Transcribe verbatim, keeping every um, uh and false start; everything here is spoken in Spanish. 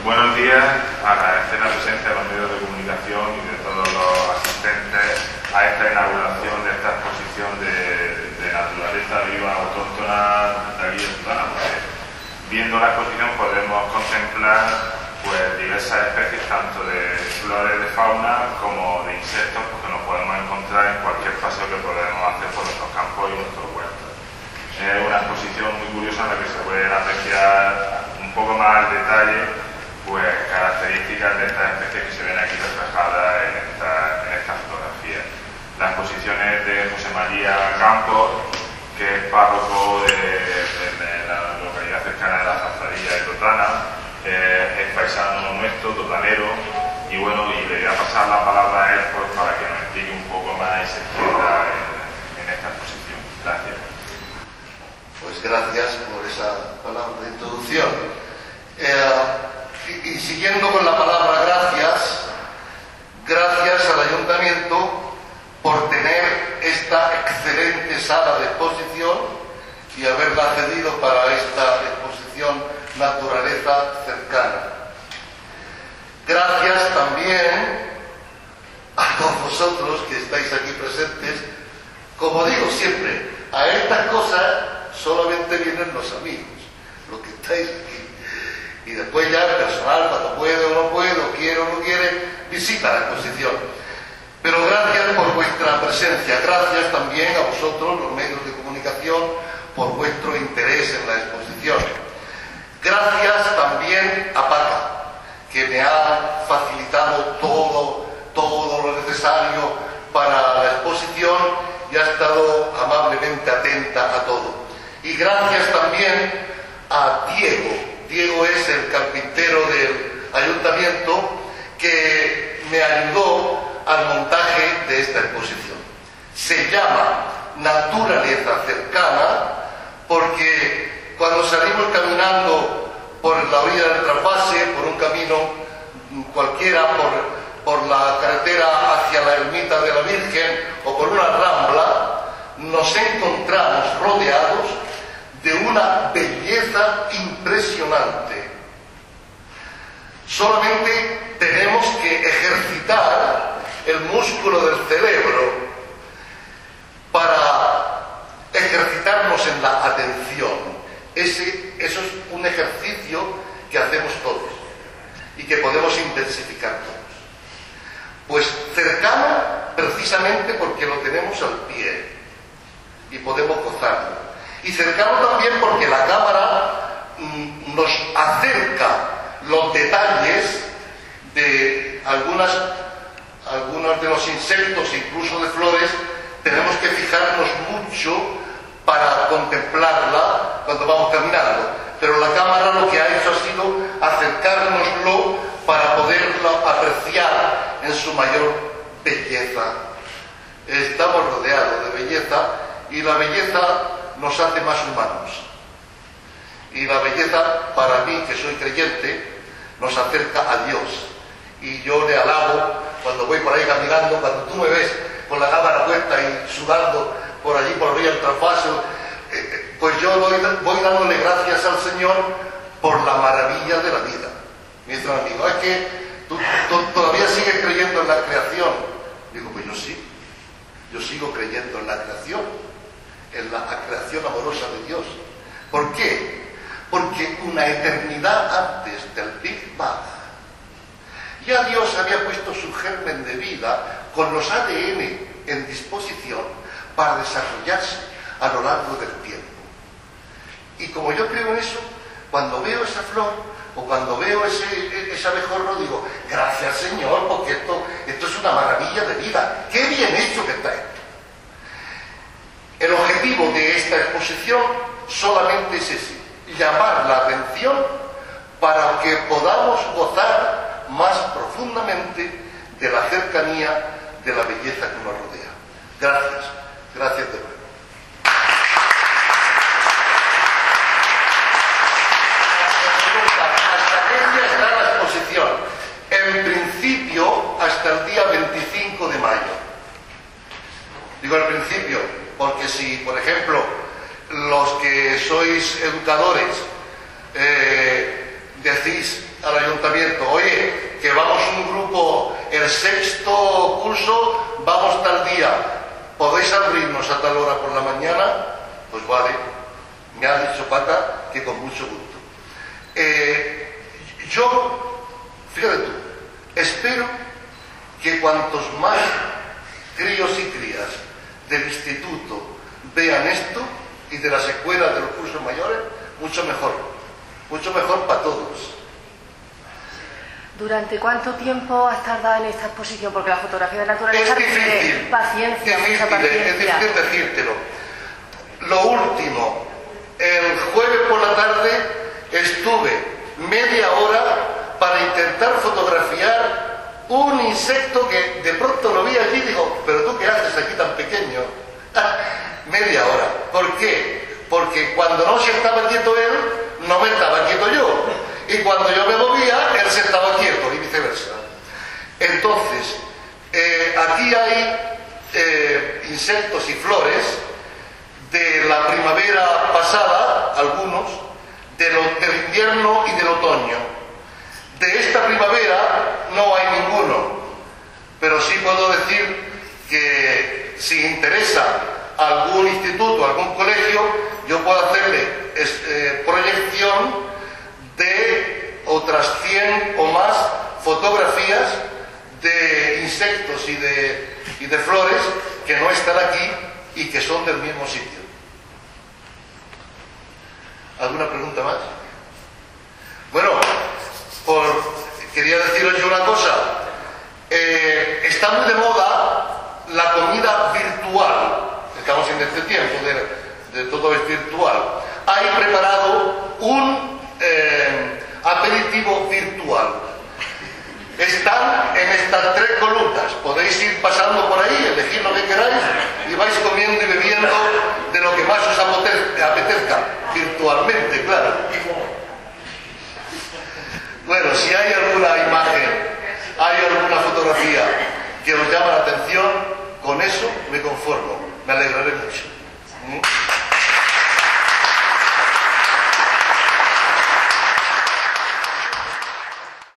buenos días, agradecer la presencia de los medios de comunicación y de todos los asistentes a esta inauguración de esta exposición de, de naturaleza viva autóctona de aquí de Tutana, porque viendo la exposición podemos contemplar pues diversas especies tanto de flores de fauna como de insectos, porque nos podemos encontrar en cualquier paseo que podemos hacer por nuestros campos y nuestros huertos. Es una exposición muy curiosa en la que se pueden apreciar un poco más al detalle pues características de estas especies que se ven aquí reflejadas en esta, en esta fotografía. La exposición es de José María Campos, que es párroco de, de, de la localidad cercana de la Zarzadilla de Totana, eh, es paisano nuestro, totanero, y bueno, y le voy a pasar la palabra a él pues, para que nos explique un poco más y se entienda en, en esta exposición. Gracias. Pues gracias por esa palabra de introducción. Eh, y, y siguiendo con la palabra gracias, gracias al Ayuntamiento por tener esta excelente sala de exposición y haberla cedido para esta exposición Naturaleza Cercana. Gracias también a todos vosotros que estáis aquí presentes. Como digo siempre, a estas cosas solamente vienen los amigos, los que estáis aquí. Y después ya el personal, cuando puede o no puede, o quiere o no quiere, visita la exposición. Pero gracias por vuestra presencia, gracias también a vosotros, los medios de comunicación, por vuestro interés en la exposición. Gracias también a Paca, que me ha facilitado todo, todo lo necesario para la exposición y ha estado amablemente atenta a todo. Y gracias también a Diego. Diego es el carpintero del ayuntamiento que me ayudó al montaje de esta exposición. Se llama Naturaleza Cercana porque cuando salimos caminando por la orilla del trasvase, por un camino cualquiera, por, por la carretera hacia la ermita de la Virgen o por una rambla, nos encontramos rodeados de una belleza impresionante. Solamente tenemos que ejercitar el músculo del cerebro para ejercitarnos en la atención. Ese, eso es un ejercicio que hacemos todos y que podemos intensificar todos. Pues cercano precisamente porque lo tenemos al pie y podemos gozarlo. Y cercano también porque la cámara mm, nos acerca los detalles de algunas, algunos de los insectos, incluso de flores. Tenemos que fijarnos mucho para contemplarla cuando vamos caminando. Pero la cámara lo que ha hecho ha sido acercárnoslo para poderlo apreciar en su mayor belleza. Estamos rodeados de belleza y la belleza nos hace más humanos. Y la belleza, para mí, que soy creyente, nos acerca a Dios. Y yo le alabo cuando voy por ahí caminando, cuando tú me ves con la cámara puesta y sudando por allí, por arriba del traspaso, eh, pues yo voy, voy dándole gracias al Señor por la maravilla de la vida. Me dice un amigo, es que tú, tú todavía sigues creyendo en la creación. Digo, pues yo sí, yo sigo creyendo en la creación, en la creación amorosa de Dios. ¿Por qué? Porque una eternidad antes del Big Bang, ya Dios había puesto su germen de vida con los A D N en disposición para desarrollarse a lo largo del tiempo. Y como yo creo en eso, cuando veo esa flor o cuando veo ese, ese abejorro, digo, gracias Señor, porque esto, esto es una maravilla de vida. ¡Qué bien hecho que está esto! El objetivo de esta exposición solamente es ese, llamar la atención para que podamos gozar más profundamente de la cercanía de la belleza que nos rodea. Gracias, gracias de nuevo. ¿Hasta qué día está la exposición? En principio, hasta el día veinticinco de mayo. Digo al principio, porque si, por ejemplo, los que sois educadores eh, decís al ayuntamiento, oye, que vamos un grupo, el sexto curso, vamos tal día, ¿podéis abrirnos a tal hora por la mañana? Pues vale, me ha dicho Paca que con mucho gusto. Eh, yo, fíjate tú, espero que cuantos más críos y crías del instituto vean esto y de las escuelas de los cursos mayores, mucho mejor, mucho mejor para todos. ¿Durante cuánto tiempo has tardado en esta exposición? Porque la fotografía de naturaleza es difícil, requiere paciencia, difícil, mucha paciencia. Es difícil decírtelo. Lo último, el jueves por la tarde estuve media hora para intentar fotografiar un insecto que de pronto lo vi allí y digo, pero tú qué haces aquí tan pequeño. Media hora. ¿Por qué? Porque cuando no se estaba quieto él, no me estaba quieto yo. Y cuando yo me movía, él se estaba quieto y viceversa. Entonces, eh, aquí hay eh, insectos y flores de la primavera pasada, algunos, de lo, del invierno y del otoño. De esta primavera no hay ninguno, pero sí puedo decir que si interesa a algún instituto, a algún colegio, yo puedo hacerle eh, proyección de otras cien o más fotografías de insectos y de, y de flores que no están aquí y que son del mismo sitio. ¿Alguna pregunta más? Bueno, por, quería deciros yo una cosa. Eh, está muy de moda la comida virtual. Estamos en este tiempo de, de todo es virtual. Hay preparado un eh, aperitivo virtual. Están en estas tres columnas. Podéis ir pasando por ahí, elegir lo que queráis y vais comiendo y bebiendo de lo que más os apetezca, virtualmente, claro. Bueno, si hay alguna imagen, hay alguna fotografía que os llama la atención, con eso me conformo, me alegraré mucho. ¿Mm?